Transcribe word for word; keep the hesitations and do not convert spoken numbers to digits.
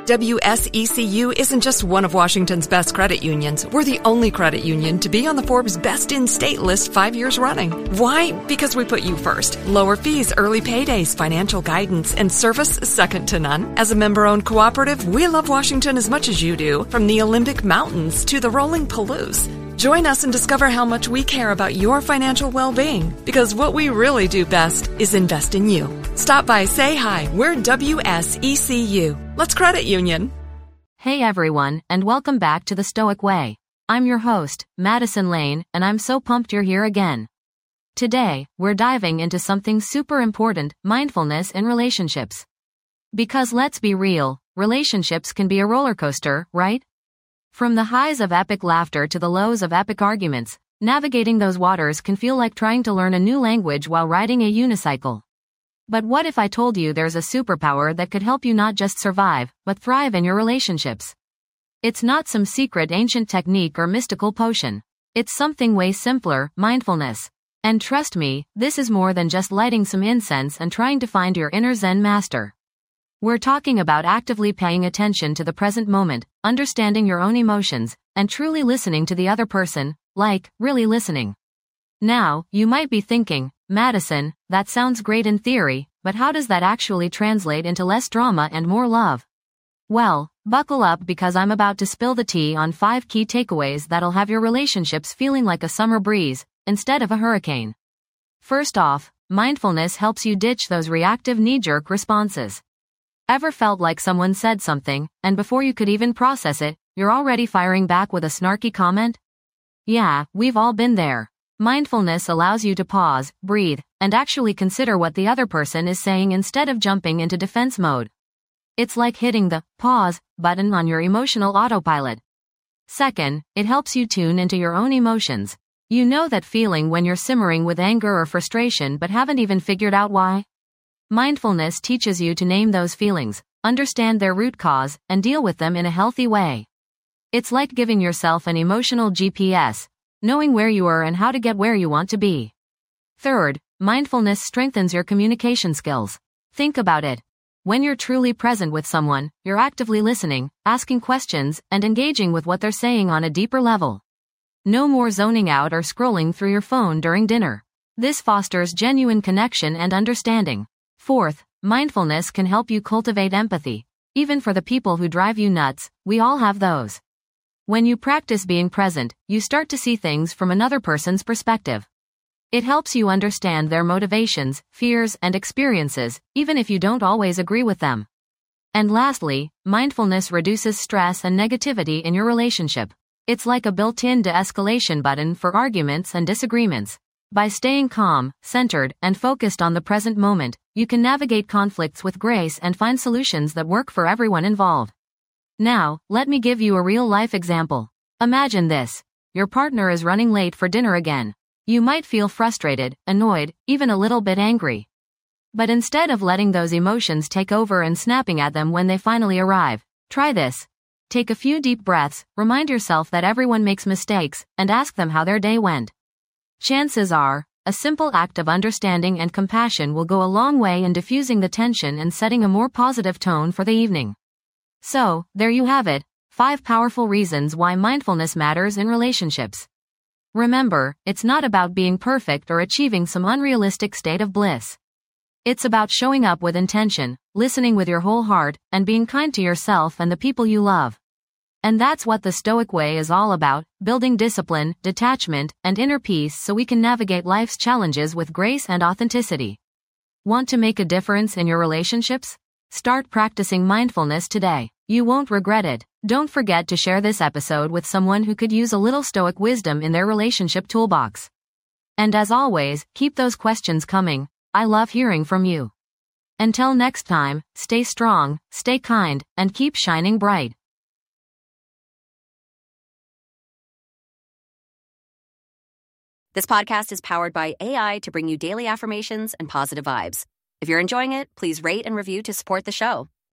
W S E C U isn't just one of Washington's best credit unions. We're the only credit union to be on the Forbes Best in State list five years running. Why? Because we put you first. Lower fees, early paydays, financial guidance, and service second to none. As a member-owned cooperative, we love Washington as much as you do, from the Olympic Mountains to the rolling Palouse. Join us and discover how much we care about your financial well-being, because what we really do best is invest in you. Stop by, say hi. We're W S E C U. Let's credit union. Hey everyone, and welcome back to The Stoic Way. I'm your host, Madison Lane, and I'm so pumped you're here again. Today, we're diving into something super important, mindfulness in relationships. Because let's be real, relationships can be a roller coaster, right? From the highs of epic laughter to the lows of epic arguments, navigating those waters can feel like trying to learn a new language while riding a unicycle. But what if I told you there's a superpower that could help you not just survive, but thrive in your relationships? It's not some secret ancient technique or mystical potion. It's something way simpler, mindfulness. And trust me, this is more than just lighting some incense and trying to find your inner Zen master. We're talking about actively paying attention to the present moment, understanding your own emotions, and truly listening to the other person, like, really listening. Now, you might be thinking, Madison, that sounds great in theory, but how does that actually translate into less drama and more love? Well, buckle up because I'm about to spill the tea on five key takeaways that'll have your relationships feeling like a summer breeze, instead of a hurricane. First off, mindfulness helps you ditch those reactive knee-jerk responses. Ever felt like someone said something, and before you could even process it, you're already firing back with a snarky comment? Yeah, we've all been there. Mindfulness allows you to pause, breathe, and actually consider what the other person is saying instead of jumping into defense mode. It's like hitting the pause button on your emotional autopilot. Second, it helps you tune into your own emotions. You know that feeling when you're simmering with anger or frustration but haven't even figured out why? Mindfulness teaches you to name those feelings, understand their root cause, and deal with them in a healthy way. It's like giving yourself an emotional G P S, knowing where you are and how to get where you want to be. Third, mindfulness strengthens your communication skills. Think about it. When you're truly present with someone, you're actively listening, asking questions, and engaging with what they're saying on a deeper level. No more zoning out or scrolling through your phone during dinner. This fosters genuine connection and understanding. Fourth, mindfulness can help you cultivate empathy. Even for the people who drive you nuts, we all have those. When you practice being present, you start to see things from another person's perspective. It helps you understand their motivations, fears, and experiences, even if you don't always agree with them. And lastly, mindfulness reduces stress and negativity in your relationship. It's like a built-in de-escalation button for arguments and disagreements. By staying calm, centered, and focused on the present moment, you can navigate conflicts with grace and find solutions that work for everyone involved. Now, let me give you a real-life example. Imagine this. Your partner is running late for dinner again. You might feel frustrated, annoyed, even a little bit angry. But instead of letting those emotions take over and snapping at them when they finally arrive, try this. Take a few deep breaths, remind yourself that everyone makes mistakes, and ask them how their day went. Chances are, a simple act of understanding and compassion will go a long way in diffusing the tension and setting a more positive tone for the evening. So, there you have it, five powerful reasons why mindfulness matters in relationships. Remember, it's not about being perfect or achieving some unrealistic state of bliss. It's about showing up with intention, listening with your whole heart, and being kind to yourself and the people you love. And that's what the Stoic Way is all about, building discipline, detachment, and inner peace so we can navigate life's challenges with grace and authenticity. Want to make a difference in your relationships? Start practicing mindfulness today. You won't regret it. Don't forget to share this episode with someone who could use a little Stoic wisdom in their relationship toolbox. And as always, keep those questions coming. I love hearing from you. Until next time, stay strong, stay kind, and keep shining bright. This podcast is powered by A I to bring you daily affirmations and positive vibes. If you're enjoying it, please rate and review to support the show.